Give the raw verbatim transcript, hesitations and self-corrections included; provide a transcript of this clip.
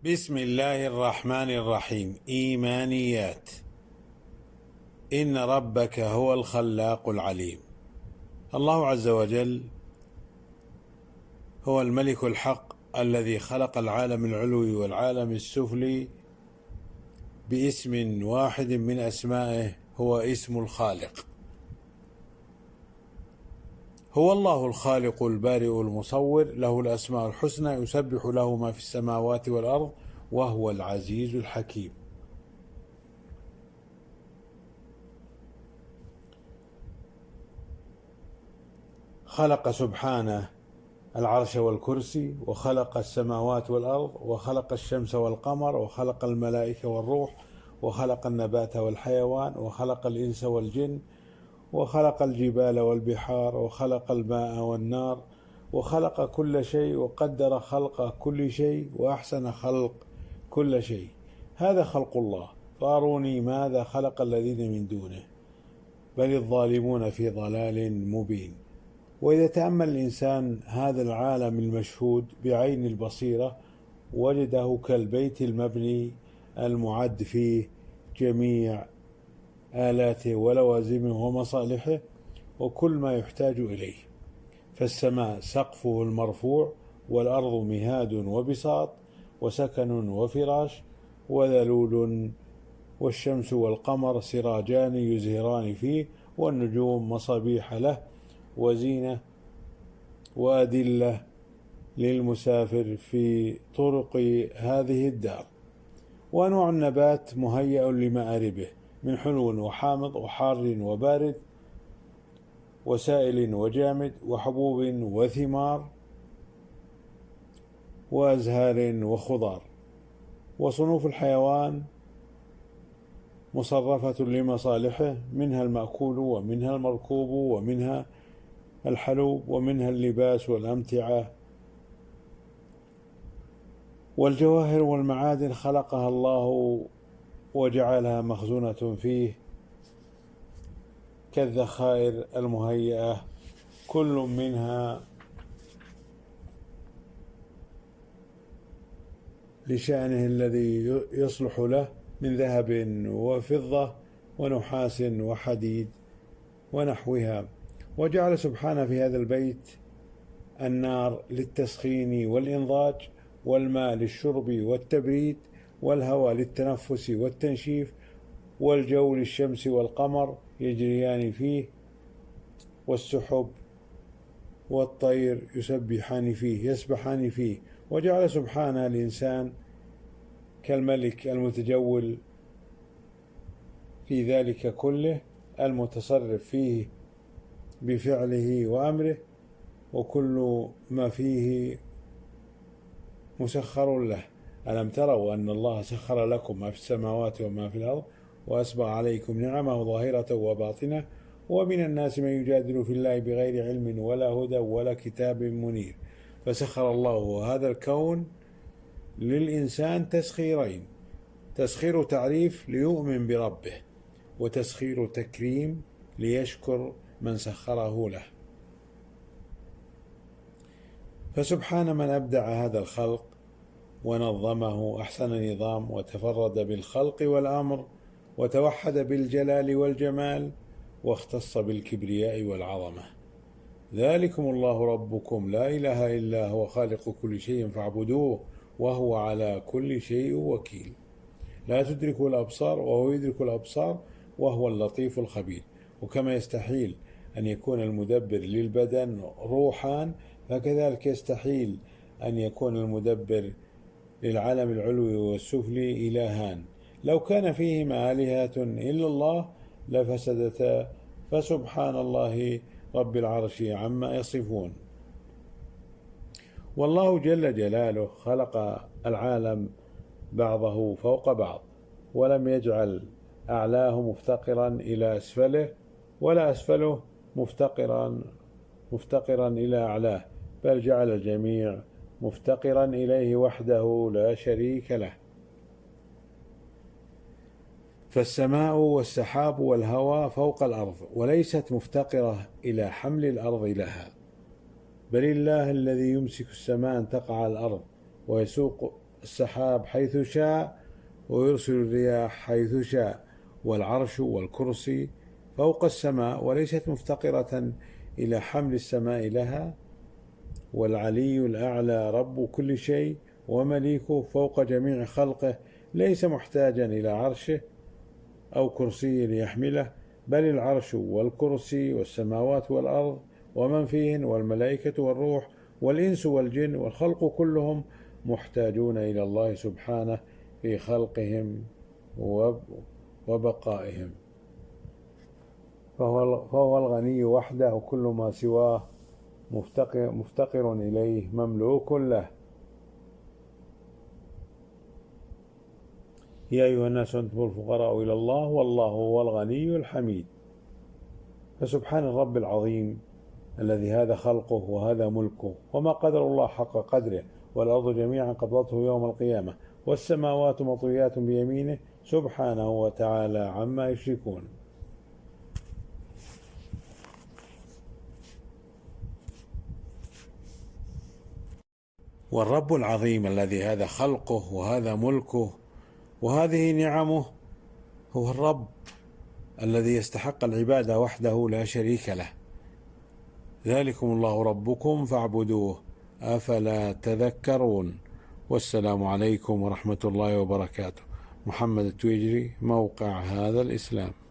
بسم الله الرحمن الرحيم. إيمانيات. إن ربك هو الخلاق العليم. الله عز وجل هو الملك الحق الذي خلق العالم العلوي والعالم السفلي باسم واحد من أسمائه، هو اسم الخالق. هو الله الخالق البارئ المصور، له الأسماء الحسنى، يسبح له ما في السماوات والأرض، وهو العزيز الحكيم. خلق سبحانه العرش والكرسي، وخلق السماوات والأرض، وخلق الشمس والقمر، وخلق الملائكة والروح، وخلق النبات والحيوان، وخلق الإنس والجن، وخلق الجبال والبحار، وخلق الماء والنار، وخلق كل شيء، وقدر خلق كل شيء، وأحسن خلق كل شيء. هذا خلق الله، فأروني ماذا خلق الذين من دونه، بل الظالمون في ضلال مبين. وإذا تأمل الإنسان هذا العالم المشهود بعين البصيرة، وجده كالبيت المبني المعد فيه جميع آلاته ولوازمه ومصالحه وكل ما يحتاج إليه. فالسماء سقفه المرفوع، والأرض مهاد وبساط وسكن وفراش وذلول، والشمس والقمر سراجان يزهران فيه، والنجوم مصابيح له وزينة وأدلة للمسافر في طرق هذه الدار. وأنواع النبات مهيأ لمآربه، من حلو وحامض وحار وبارد وسائل وجامد، وحبوب وثمار وأزهار وخضار. وصنوف الحيوان مصرفة لمصالحه، منها المأكول ومنها المركوب ومنها الحلوب ومنها اللباس والأمتعة. والجواهر والمعادن خلقها الله وجعلها مخزونة فيه كالذخائر المهيئة، كل منها لشأنه الذي يصلح له، من ذهب وفضة ونحاس وحديد ونحوها. وجعل سبحانه في هذا البيت النار للتسخين والإنضاج، والماء للشرب والتبريد، والهواء للتنفس والتنشيف، والجو للشمس والقمر يجريان فيه، والسحب والطير يسبحان فيه يسبحان فيه. وجعل سبحانه الإنسان كالملك المتجول في ذلك كله، المتصرف فيه بفعله وأمره، وكل ما فيه مسخر له. ألم تروا أن الله سخر لكم ما في السماوات وما في الأرض، وأسبغ عليكم نعمه ظاهرة وباطنة، ومن الناس من يجادل في الله بغير علم ولا هدى ولا كتاب منير. فسخر الله هذا الكون للإنسان تسخيرين: تسخير تعريف ليؤمن بربه، وتسخير تكريم ليشكر من سخره له. فسبحان من أبدع هذا الخلق ونظمه أحسن نظام، وتفرد بالخلق والأمر، وتوحد بالجلال والجمال، واختص بالكبرياء والعظمة. ذلكم الله ربكم لا إله إلا هو خالق كل شيء فاعبدوه وهو على كل شيء وكيل. لا تدركه الأبصار وهو يدرك الأبصار وهو اللطيف الخبير. وكما يستحيل أن يكون المدبر للبدن روحان، فكذلك يستحيل أن يكون المدبر للعالم العلوي والسفلي إلهان. لو كان فيهما آلهة إلا الله لفسدتا، فسبحان الله رب العرش عما يصفون. والله جل جلاله خلق العالم بعضه فوق بعض، ولم يجعل أعلاه مفتقرا إلى أسفله، ولا أسفله مفتقرا مفتقرا إلى أعلاه، بل جعل الجميع مفتقرا إليه وحده لا شريك له. فالسماء والسحاب والهواء فوق الأرض، وليست مفتقرة إلى حمل الأرض لها، بل الله الذي يمسك السماء أن تقع على الأرض ويسوق السحاب حيث شاء ويرسل الرياح حيث شاء، والعرش والكرسي فوق السماء وليست مفتقرة إلى حمل السماء لها، والعلي الأعلى رب كل شيء ومليكه فوق جميع خلقه، ليس محتاجا إلى عرشه أو كرسي ليحمله، بل العرش والكرسي والسماوات والأرض ومن فيهن والملائكة والروح والإنس والجن والخلق كلهم محتاجون إلى الله سبحانه في خلقهم وبقائهم، فهو, فهو الغني وحده، وكل ما سواه مفتقر, مفتقر إليه مملوك له. يا أيها الناس أنتم الفقراء إلى الله والله هو الغني الحميد. فسبحان الرب العظيم الذي هذا خلقه وهذا ملكه، وما قدر الله حق قدره، والأرض جميعا قبضته يوم القيامة، والسماوات مطويات بيمينه سبحانه وتعالى عما يشركون. والرب العظيم الذي هذا خلقه وهذا ملكه وهذه نعمه هو الرب الذي يستحق العبادة وحده لا شريك له. ذلكم الله ربكم فاعبدوه أفلا تذكرون. والسلام عليكم ورحمة الله وبركاته. محمد التويجري، موقع هذا الإسلام.